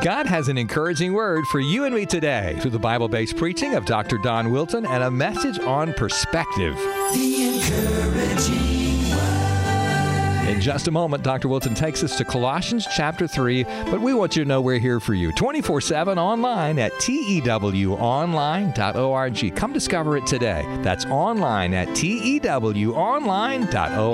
God has an encouraging word for you and me today through the Bible-based preaching of Dr. Don Wilton and a message on perspective. The encouraging word. In just a moment, Dr. Wilton takes us to Colossians chapter 3, but we want you to know we're here for you 24/7 online at tewonline.org. Come discover it today. That's online at tewonline.org.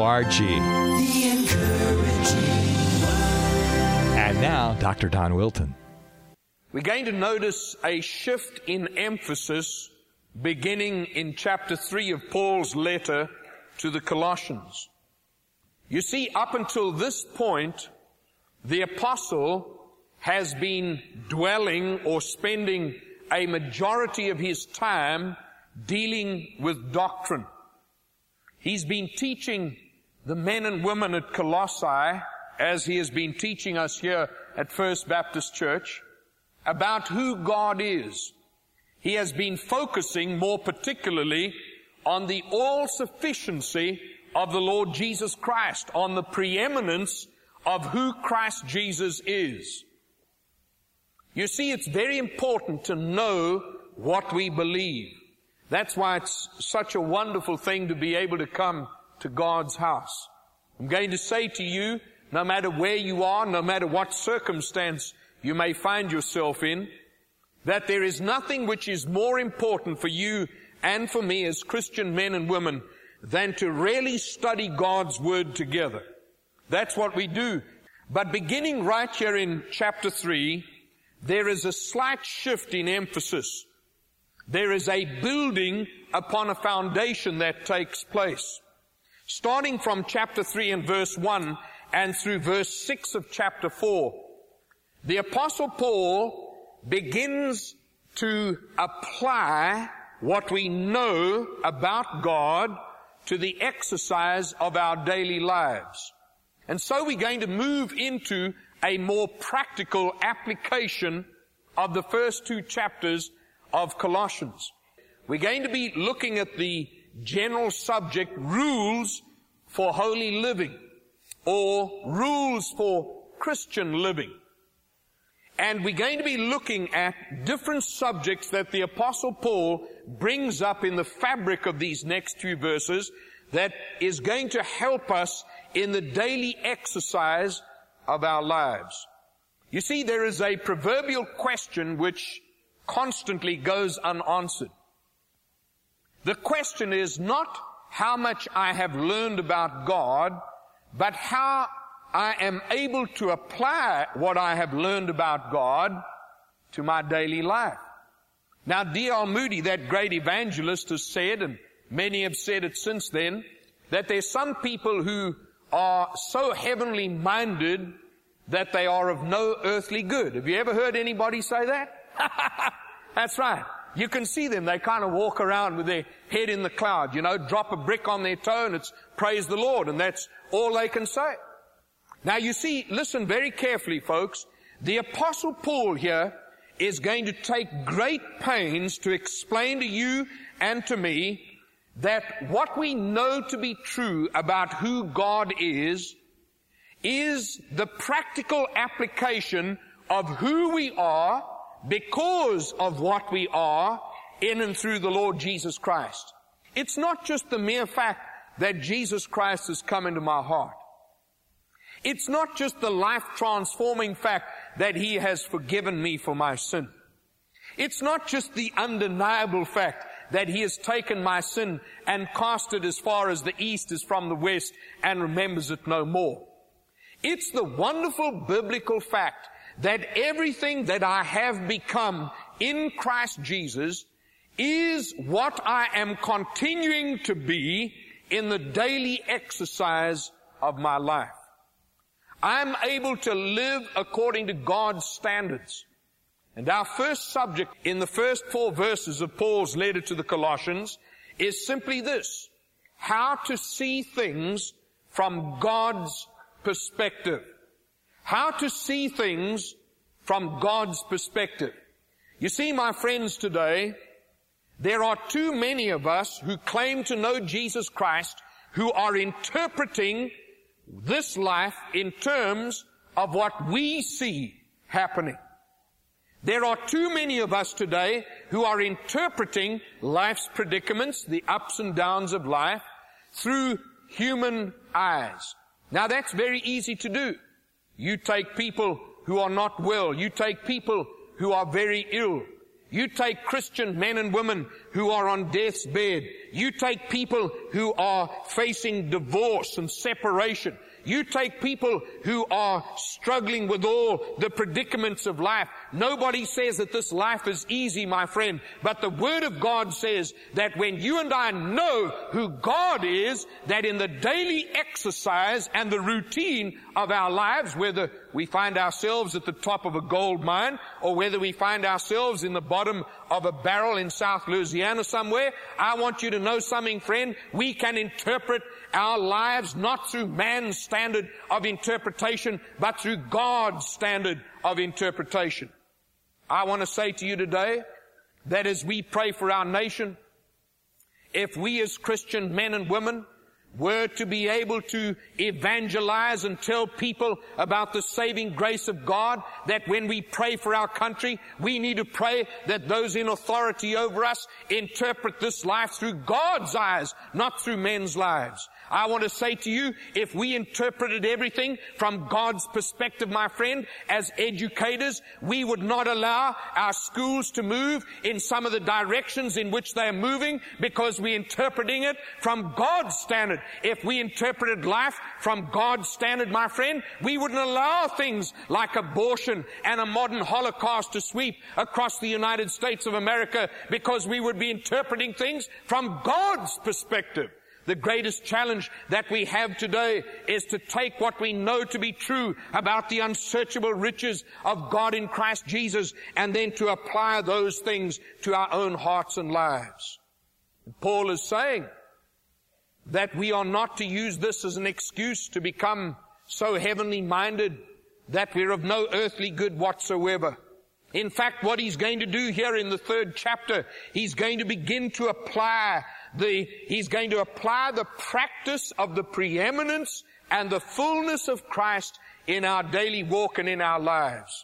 The encouraging word. And now, Dr. Don Wilton. We're going to notice a shift in emphasis beginning in chapter 3 of Paul's letter to the Colossians. You see, up until this point, the apostle has been dwelling or spending a majority of his time dealing with doctrine. He's been teaching the men and women at Colossae, as he has been teaching us here at First Baptist Church, about who God is. He has been focusing more particularly on the all-sufficiency of the Lord Jesus Christ, on the preeminence of who Christ Jesus is. You see, it's very important to know what we believe. That's why it's such a wonderful thing to be able to come to God's house. I'm going to say to you, no matter where you are, no matter what circumstance you may find yourself in, that there is nothing which is more important for you and for me as Christian men and women than to really study God's Word together. That's what we do. But beginning right here in chapter 3, there is a slight shift in emphasis. There is a building upon a foundation that takes place. Starting from chapter 3 and verse 1 and through verse 6 of chapter 4, the Apostle Paul begins to apply what we know about God to the exercise of our daily lives. And so we're going to move into a more practical application of the first two chapters of Colossians. We're going to be looking at the general subject, rules for holy living, or rules for Christian living. And we're going to be looking at different subjects that the Apostle Paul brings up in the fabric of these next few verses that is going to help us in the daily exercise of our lives. You see, there is a proverbial question which constantly goes unanswered. The question is not how much I have learned about God, but how I am able to apply what I have learned about God to my daily life. Now, D.L. Moody, that great evangelist, has said, and many have said it since then, that there's some people who are so heavenly minded that they are of no earthly good. Have you ever heard anybody say that? That's right. You can see them. They kind of walk around with their head in the cloud, drop a brick on their toe and it's praise the Lord, and that's all they can say. Now you see, listen very carefully, folks. The Apostle Paul here is going to take great pains to explain to you and to me that what we know to be true about who God is the practical application of who we are because of what we are in and through the Lord Jesus Christ. It's not just the mere fact that Jesus Christ has come into my heart. It's not just the life-transforming fact that He has forgiven me for my sin. It's not just the undeniable fact that He has taken my sin and cast it as far as the east is from the west and remembers it no more. It's the wonderful biblical fact that everything that I have become in Christ Jesus is what I am continuing to be in the daily exercise of my life. I'm able to live according to God's standards. And our first subject in the first 4 verses of Paul's letter to the Colossians is simply this: how to see things from God's perspective. How to see things from God's perspective. You see, my friends, today, there are too many of us who claim to know Jesus Christ who are interpreting this life in terms of what we see happening. There are too many of us today who are interpreting life's predicaments, the ups and downs of life, through human eyes. Now that's very easy to do. You take people who are not well. You take people who are very ill. You take Christian men and women who are on death's bed. You take people who are facing divorce and separation. You take people who are struggling with all the predicaments of life. Nobody says that this life is easy, my friend, but the Word of God says that when you and I know who God is, that in the daily exercise and the routine of our lives, whether we find ourselves at the top of a gold mine or whether we find ourselves in the bottom of a barrel in South Louisiana somewhere, I want you to know something, friend. We can interpret our lives not through man's standard of interpretation, but through God's standard of interpretation. I want to say to you today that as we pray for our nation, if we as Christian men and women were to be able to evangelize and tell people about the saving grace of God, that when we pray for our country, we need to pray that those in authority over us interpret this life through God's eyes, not through men's lives. I want to say to you, if we interpreted everything from God's perspective, my friend, as educators, we would not allow our schools to move in some of the directions in which they are moving because we're interpreting it from God's standard. If we interpreted life from God's standard, my friend, we wouldn't allow things like abortion and a modern Holocaust to sweep across the United States of America because we would be interpreting things from God's perspective. The greatest challenge that we have today is to take what we know to be true about the unsearchable riches of God in Christ Jesus and then to apply those things to our own hearts and lives. Paul is saying that we are not to use this as an excuse to become so heavenly minded that we're of no earthly good whatsoever. In fact, what he's going to do here in the 3rd chapter, he's going to begin to apply the practice of the preeminence and the fullness of Christ in our daily walk and in our lives.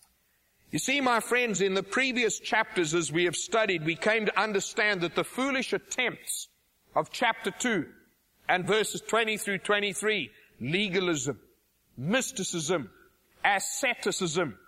You see, my friends, in the previous chapters as we have studied, we came to understand that the foolish attempts of chapter 2 and verses 20 through 23, legalism, mysticism, asceticism,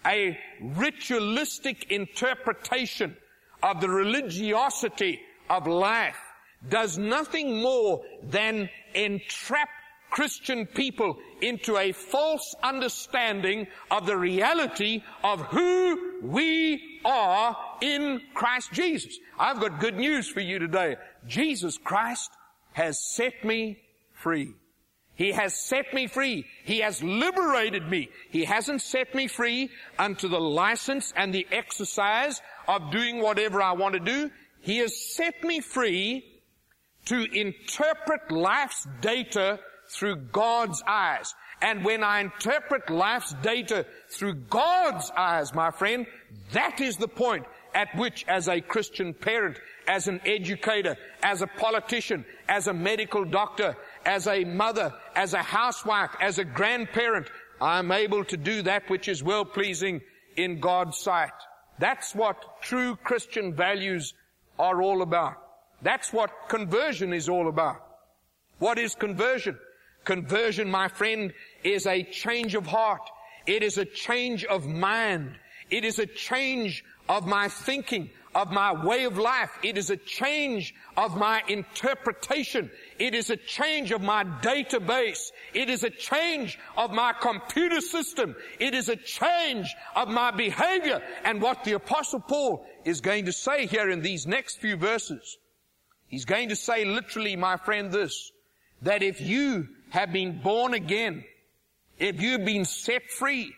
a ritualistic interpretation of the religiosity of life, does nothing more than entrap Christian people into a false understanding of the reality of who we are in Christ Jesus. I've got good news for you today. Jesus Christ has set me free. He has set me free. He has liberated me. He hasn't set me free unto the license and the exercise of doing whatever I want to do. He has set me free to interpret life's data through God's eyes. And when I interpret life's data through God's eyes, my friend, that is the point at which, as a Christian parent, as an educator, as a politician, as a medical doctor, as a mother, as a housewife, as a grandparent, I'm able to do that which is well-pleasing in God's sight. That's what true Christian values are all about. That's what conversion is all about. What is conversion? Conversion, my friend, is a change of heart. It is a change of mind. It is a change of my thinking, of my way of life. It is a change of my interpretation. It is a change of my database. It is a change of my computer system. It is a change of my behavior. And what the Apostle Paul is going to say here in these next few verses, he's going to say literally, my friend, this, that if you have been born again, if you've been set free,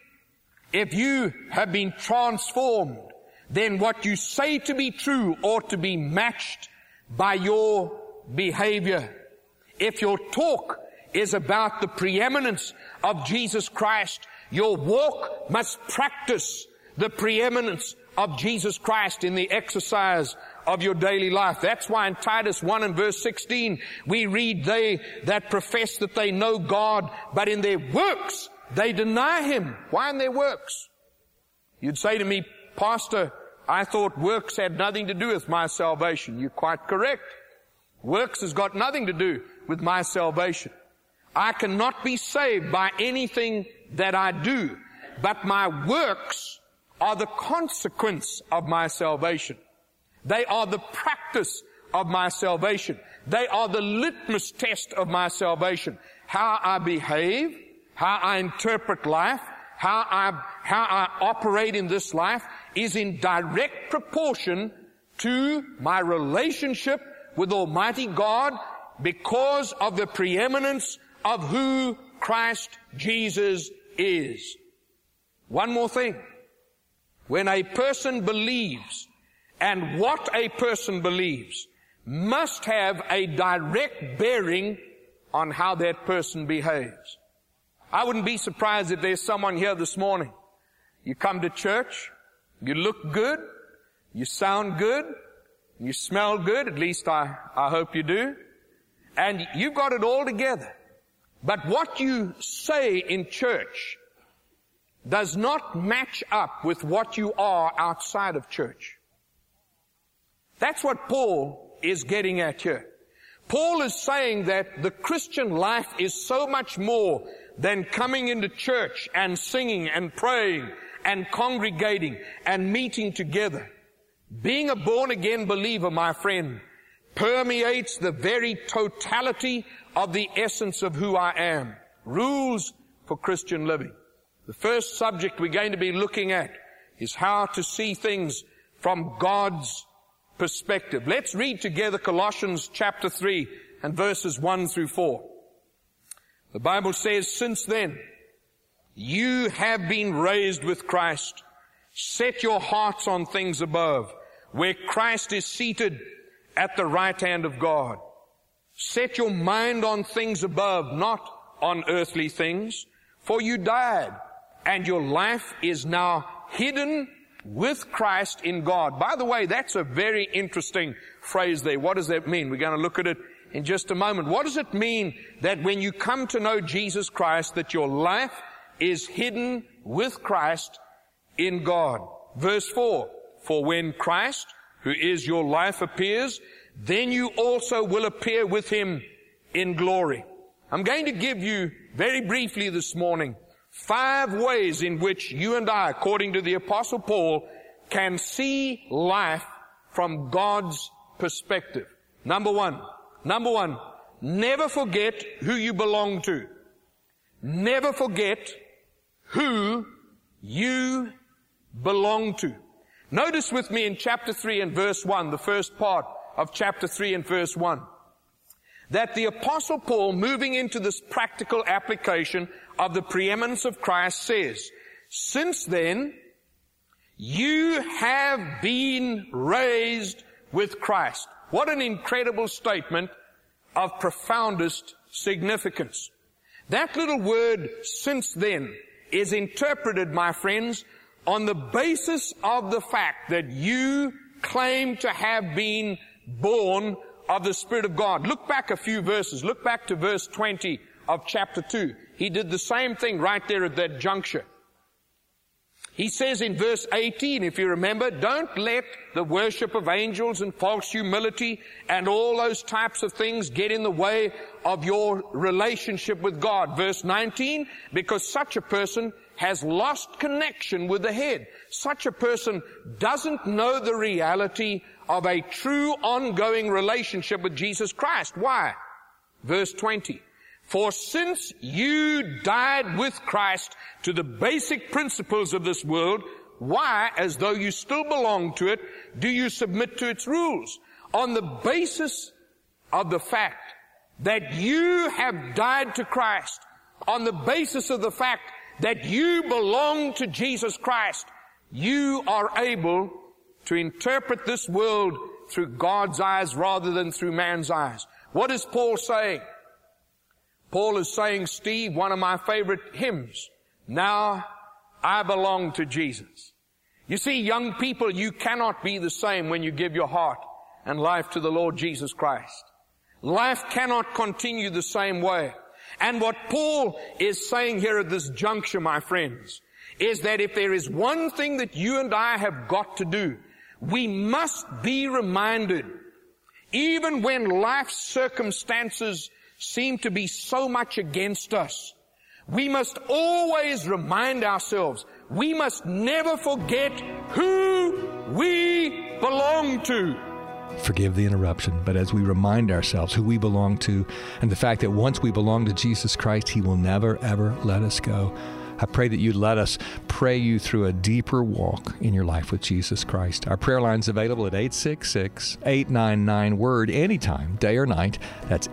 if you have been transformed, then what you say to be true ought to be matched by your behavior. If your talk is about the preeminence of Jesus Christ, your walk must practice the preeminence of Jesus Christ in the exercise of your daily life. That's why in Titus 1 and verse 16, we read, they that profess that they know God, but in their works they deny Him. Why in their works? You'd say to me, Pastor, I thought works had nothing to do with my salvation. You're quite correct. Works has got nothing to do with my salvation. I cannot be saved by anything that I do, but my works are the consequence of my salvation. They are the practice of my salvation. They are the litmus test of my salvation. How I behave, how I interpret life, how I operate in this life is in direct proportion to my relationship with Almighty God because of the preeminence of who Christ Jesus is. One more thing. When a person believes, and what a person believes must have a direct bearing on how that person behaves. I wouldn't be surprised if there's someone here this morning. You come to church, you look good, you sound good, you smell good, at least I hope you do, and you've got it all together. But what you say in church does not match up with what you are outside of church. That's what Paul is getting at here. Paul is saying that the Christian life is so much more than coming into church and singing and praying and congregating and meeting together. Being a born-again believer, my friend, permeates the very totality of the essence of who I am. Rules for Christian living. The first subject we're going to be looking at is how to see things from God's perspective. Let's read together Colossians chapter 3 and verses 1 through 4. The Bible says, "Since then, you have been raised with Christ. Set your hearts on things above, where Christ is seated at the right hand of God. Set your mind on things above, not on earthly things, for you died, and your life is now hidden with Christ in God." By the way, that's a very interesting phrase there. What does that mean? We're going to look at it in just a moment. What does it mean that when you come to know Jesus Christ, that your life is hidden with Christ in God? Verse 4, "For when Christ, who is your life, appears, then you also will appear with him in glory." I'm going to give you very briefly this morning 5 ways in which you and I, according to the Apostle Paul, can see life from God's perspective. Number one, never forget who you belong to. Never forget who you belong to. Notice with me in chapter 3 and verse 1, the first part of chapter 3 and verse 1, that the Apostle Paul, moving into this practical application of the preeminence of Christ, says, "Since then, you have been raised with Christ." What an incredible statement of profoundest significance. That little word, "since then," is interpreted, my friends, on the basis of the fact that you claim to have been born of the Spirit of God. Look back a few verses. Look back to verse 20 of chapter 2. He did the same thing right there at that juncture. He says in verse 18, if you remember, "Don't let the worship of angels and false humility and all those types of things get in the way of your relationship with God." Verse 19, "Because such a person has lost connection with the head. Such a person doesn't know the reality of a true ongoing relationship with Jesus Christ." Why? Verse 20, "For since you died with Christ to the basic principles of this world, why, as though you still belong to it, do you submit to its rules?" On the basis of the fact that you have died to Christ, on the basis of the fact that you belong to Jesus Christ, you are able to interpret this world through God's eyes rather than through man's eyes. What is Paul saying? Paul is saying, Steve, one of my favorite hymns, "Now I belong to Jesus." You see, young people, you cannot be the same when you give your heart and life to the Lord Jesus Christ. Life cannot continue the same way. And what Paul is saying here at this juncture, my friends, is that if there is one thing that you and I have got to do, we must be reminded, even when life's circumstances seem to be so much against us, we must always remind ourselves, we must never forget who we belong to. Forgive the interruption, but as we remind ourselves who we belong to and the fact that once we belong to Jesus Christ, He will never, ever let us go, I pray that you'd let us pray you through a deeper walk in your life with Jesus Christ. Our prayer line's available at 866-899-WORD anytime, day or night. That's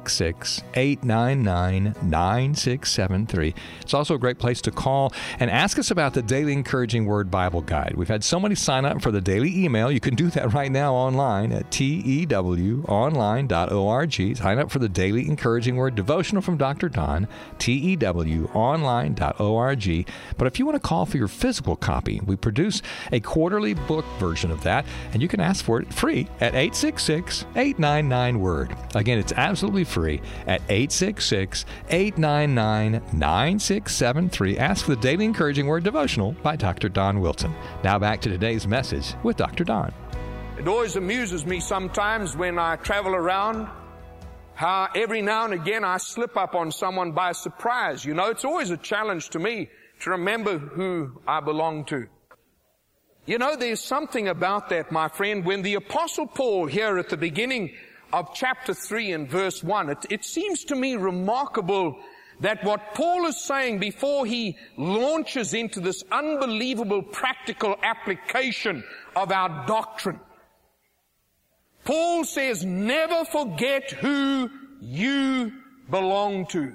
866-899-9673. It's also a great place to call and ask us about the Daily Encouraging Word Bible Guide. We've had so many sign up for the daily email. You can do that right now online at tewonline.org. Sign up for the Daily Encouraging Word devotional from Dr. Don, tewonline.org. But if you want to call for your physical copy, we produce a quarterly book version of that, and you can ask for it free at 866-899-WORD. Again, it's absolutely free at 866-899-9673. Ask for the Daily Encouraging Word devotional by Dr. Don Wilton. Now back to today's message with Dr. Don. It always amuses me sometimes when I travel around how every now and again I slip up on someone by surprise. You know, it's always a challenge to me to remember who I belong to. You know, there's something about that, my friend. When the Apostle Paul here at the beginning of chapter 3 and verse 1, it seems to me remarkable that what Paul is saying before he launches into this unbelievable practical application of our doctrine, Paul says, never forget who you belong to.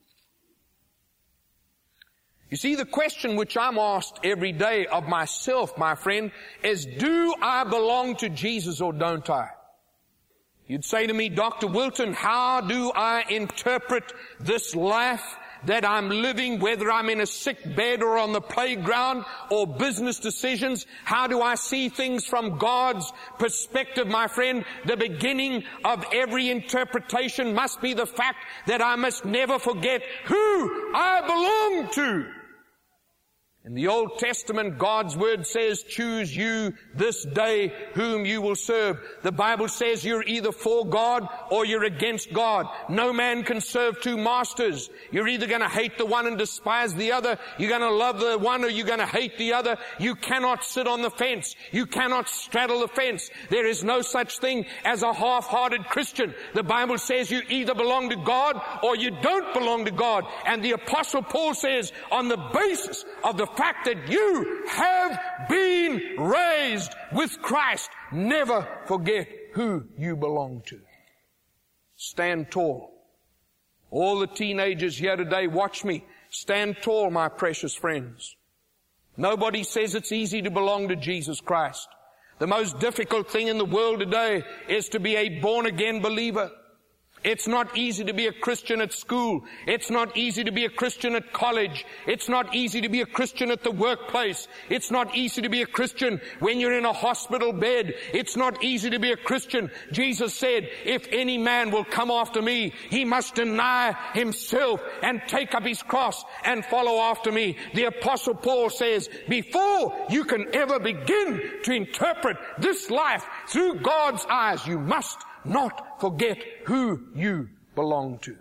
You see, the question which I'm asked every day of myself, my friend, is, do I belong to Jesus or don't I? You'd say to me, Dr. Wilton, how do I interpret this life that I'm living, whether I'm in a sick bed or on the playground or business decisions? How do I see things from God's perspective, my friend? The beginning of every interpretation must be the fact that I must never forget who I belong to. In the Old Testament, God's Word says, choose you this day whom you will serve. The Bible says you're either for God or you're against God. No man can serve two masters. You're either going to hate the one and despise the other. You're going to love the one or you're going to hate the other. You cannot sit on the fence. You cannot straddle the fence. There is no such thing as a half-hearted Christian. The Bible says you either belong to God or you don't belong to God. And the Apostle Paul says, on the basis of the fact that you have been raised with Christ, never forget who you belong to. Stand tall. All the teenagers here today, watch me. Stand tall, my precious friends. Nobody says it's easy to belong to Jesus Christ. The most difficult thing in the world today is to be a born-again believer. It's not easy to be a Christian at school. It's not easy to be a Christian at college. It's not easy to be a Christian at the workplace. It's not easy to be a Christian when you're in a hospital bed. It's not easy to be a Christian. Jesus said, if any man will come after me, he must deny himself and take up his cross and follow after me. The Apostle Paul says, before you can ever begin to interpret this life through God's eyes, you must not forget who you belong to.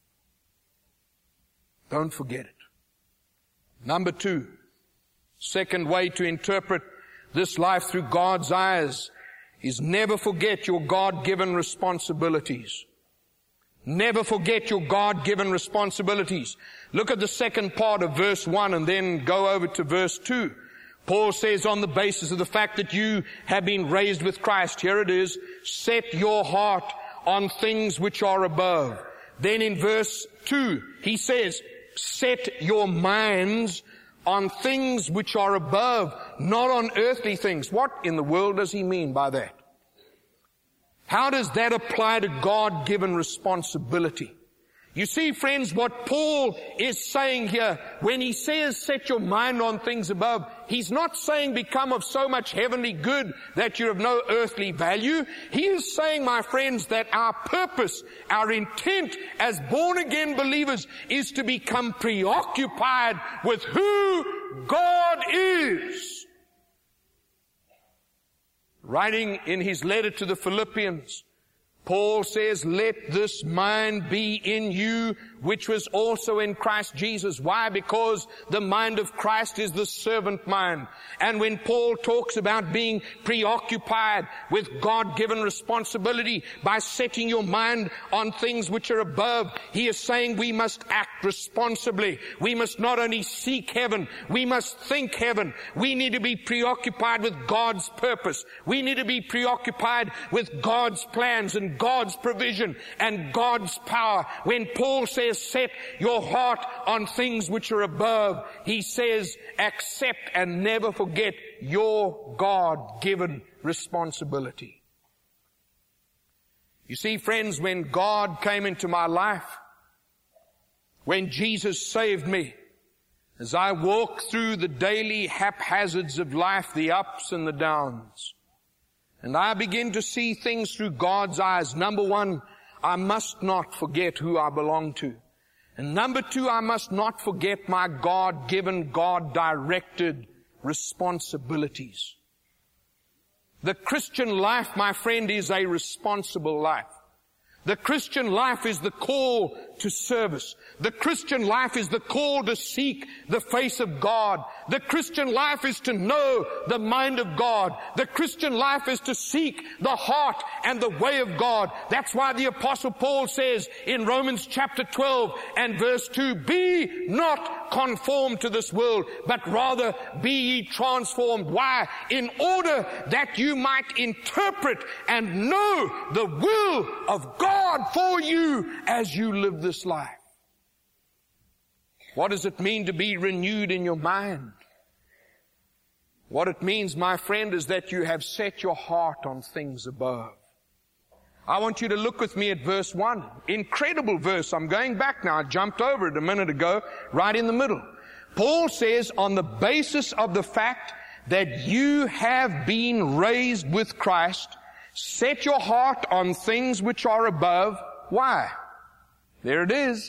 Don't forget it. Number 2, second way to interpret this life through God's eyes is never forget your God-given responsibilities. Never forget your God-given responsibilities. Look at the second part of verse 1 and then go over to verse 2. Paul says, on the basis of the fact that you have been raised with Christ, here it is, set your heart on things which are above. Then in verse 2, he says, set your minds on things which are above, not on earthly things. What in the world does he mean by that? How does that apply to God-given responsibility? You see, friends, what Paul is saying here, when he says set your mind on things above, he's not saying become of so much heavenly good that you're of no earthly value. He is saying, my friends, that our purpose, our intent as born-again believers is to become preoccupied with who God is. Writing in his letter to the Philippians, Paul says, let this mind be in you, which was also in Christ Jesus. Why? Because the mind of Christ is the servant mind. And when Paul talks about being preoccupied with God-given responsibility by setting your mind on things which are above, he is saying we must act responsibly. We must not only seek heaven, we must think heaven. We need to be preoccupied with God's purpose. We need to be preoccupied with God's plans and God's provision and God's power. When Paul says, set your heart on things which are above, he says, accept and never forget your God-given responsibility. You see, friends, when God came into my life, when Jesus saved me, as I walk through the daily haphazards of life, the ups and the downs, and I begin to see things through God's eyes. Number one, I must not forget who I belong to. And number two, I must not forget my God-given, God-directed responsibilities. The Christian life, my friend, is a responsible life. The Christian life is the call to service. The Christian life is the call to seek the face of God. The Christian life is to know the mind of God. The Christian life is to seek the heart and the way of God. That's why the Apostle Paul says in Romans chapter 12 and verse 2, be not conformed to this world, but rather be ye transformed. Why? In order that you might interpret and know the will of God for you as you live this life. What does it mean to be renewed in your mind? What it means, my friend, is that you have set your heart on things above. I want you to look with me at verse 1. Incredible verse. I'm going back now. I jumped over it a minute ago, right in the middle. Paul says, on the basis of the fact that you have been raised with Christ, set your heart on things which are above. Why? There it is.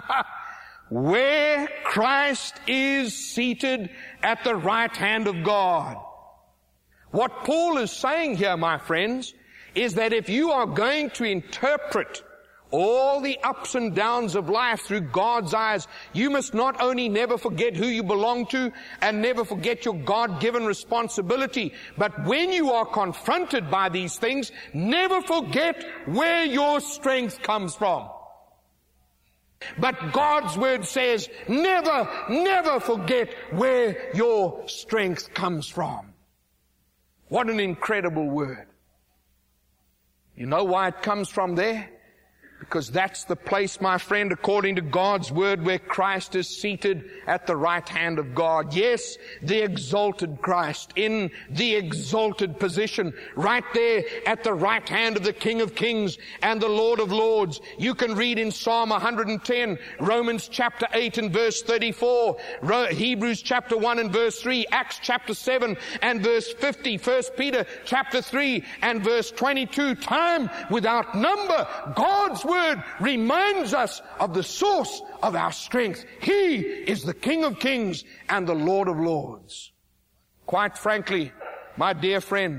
Where Christ is seated at the right hand of God. What Paul is saying here, my friends, is that if you are going to interpret all the ups and downs of life through God's eyes, you must not only never forget who you belong to and never forget your God-given responsibility, but when you are confronted by these things, never forget where your strength comes from. But God's word says, never forget where your strength comes from. What an incredible word. You know why it comes from there? Because that's the place, my friend, according to God's word, where Christ is seated at the right hand of God. Yes, the exalted Christ in the exalted position, right there at the right hand of the King of Kings and the Lord of Lords. You can read in Psalm 110, Romans chapter 8 and verse 34, Hebrews chapter 1 and verse 3, Acts chapter 7 and verse 50, 1 Peter chapter 3 and verse 22. Time without number, God's word reminds us of the source of our strength. He is the King of Kings and the Lord of Lords. Quite frankly, my dear friend,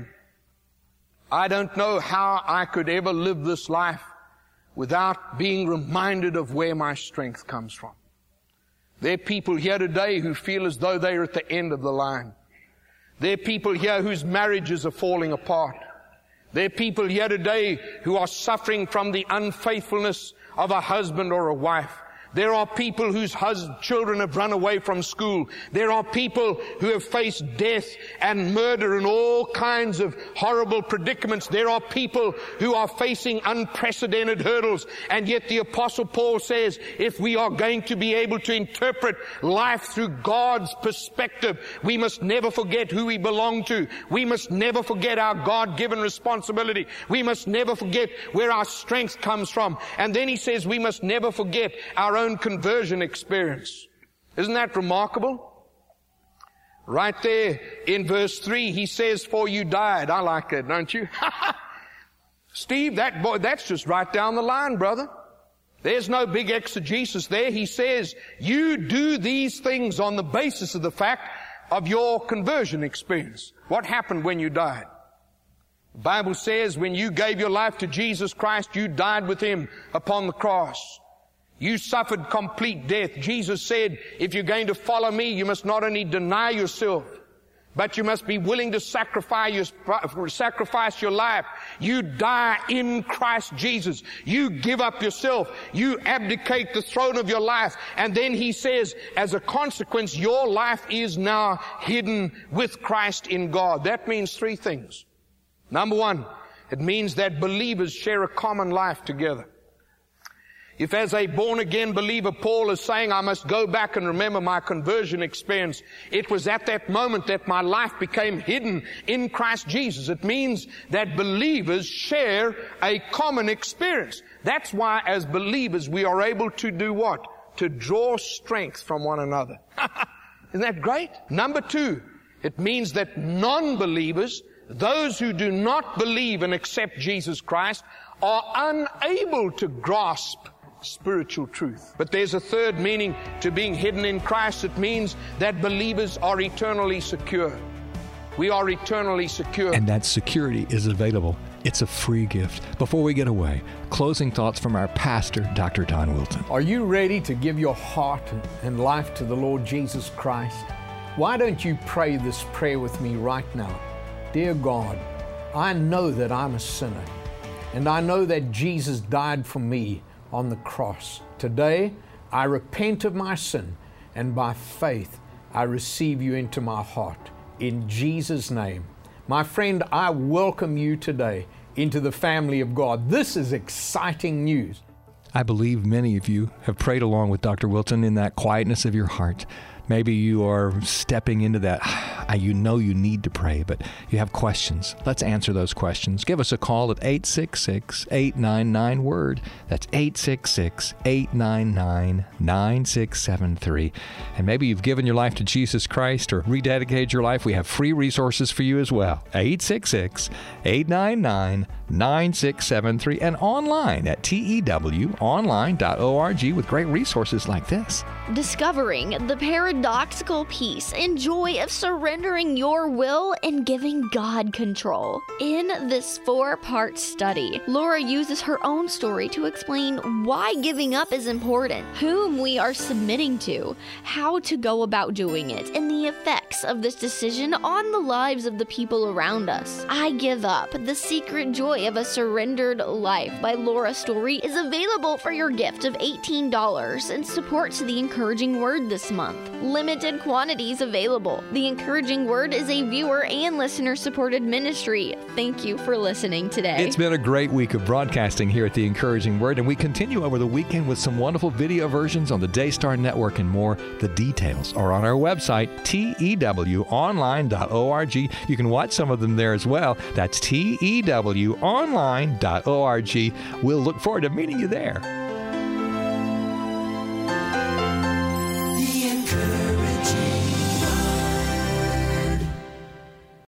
I don't know how I could ever live this life without being reminded of where my strength comes from. There are people here today who feel as though they're at the end of the line. There are people here whose marriages are falling apart. There are people here today who are suffering from the unfaithfulness of a husband or a wife. There are people whose children have run away from school. There are people who have faced death and murder and all kinds of horrible predicaments. There are people who are facing unprecedented hurdles. And yet the Apostle Paul says, if we are going to be able to interpret life through God's perspective, we must never forget who we belong to. We must never forget our God-given responsibility. We must never forget where our strength comes from. And then he says we must never forget our own conversion experience. Isn't that remarkable? Right there in verse 3, he says, for you died. I like that, don't you? Steve, that's just right down the line, brother. There's no big exegesis there. He says, you do these things on the basis of the fact of your conversion experience. What happened when you died? The Bible says when you gave your life to Jesus Christ, you died with Him upon the cross. You suffered complete death. Jesus said, if you're going to follow me, you must not only deny yourself, but you must be willing to sacrifice your life. You die in Christ Jesus. You give up yourself. You abdicate the throne of your life. And then He says, as a consequence, your life is now hidden with Christ in God. That means three things. Number one, it means that believers share a common life together. If as a born-again believer, Paul is saying, I must go back and remember my conversion experience, it was at that moment that my life became hidden in Christ Jesus. It means that believers share a common experience. That's why as believers we are able to do what? To draw strength from one another. Isn't that great? Number two, it means that non-believers, those who do not believe and accept Jesus Christ, are unable to grasp spiritual truth. But there's a third meaning to being hidden in Christ. It means that believers are eternally secure. We are eternally secure. And that security is available. It's a free gift. Before we get away, closing thoughts from our pastor, Dr. Don Wilton. Are you ready to give your heart and life to the Lord Jesus Christ? Why don't you pray this prayer with me right now? Dear God, I know that I'm a sinner, and I know that Jesus died for me on the cross. Today, I repent of my sin, and by faith, I receive you into my heart. In Jesus' name. My friend, I welcome you today into the family of God. This is exciting news. I believe many of you have prayed along with Dr. Wilton in that quietness of your heart. Maybe you are stepping into that, you know you need to pray, but you have questions. Let's answer those questions. Give us a call at 866-899-WORD. That's 866-899-9673. And maybe you've given your life to Jesus Christ or rededicated your life. We have free resources for you as well. 866-899-9673 and online at tewonline.org with great resources like this. Discovering the paradoxical peace and joy of surrendering your will and giving God control. In this 4-part study, Laura uses her own story to explain why giving up is important, whom we are submitting to, how to go about doing it, and the effects of this decision on the lives of the people around us. I Give Up, The Secret Joy of a Surrendered Life by Laura Story is available for your gift of $18 and support to the Encouraging Word this month. Limited quantities available. The Encouraging Word is a viewer and listener-supported ministry. Thank you for listening today. It's been a great week of broadcasting here at the Encouraging Word, and we continue over the weekend with some wonderful video versions on the Daystar Network and more. The details are on our website, tewonline.org. You can watch some of them there as well. That's tewonline.org. We'll look forward to meeting you there.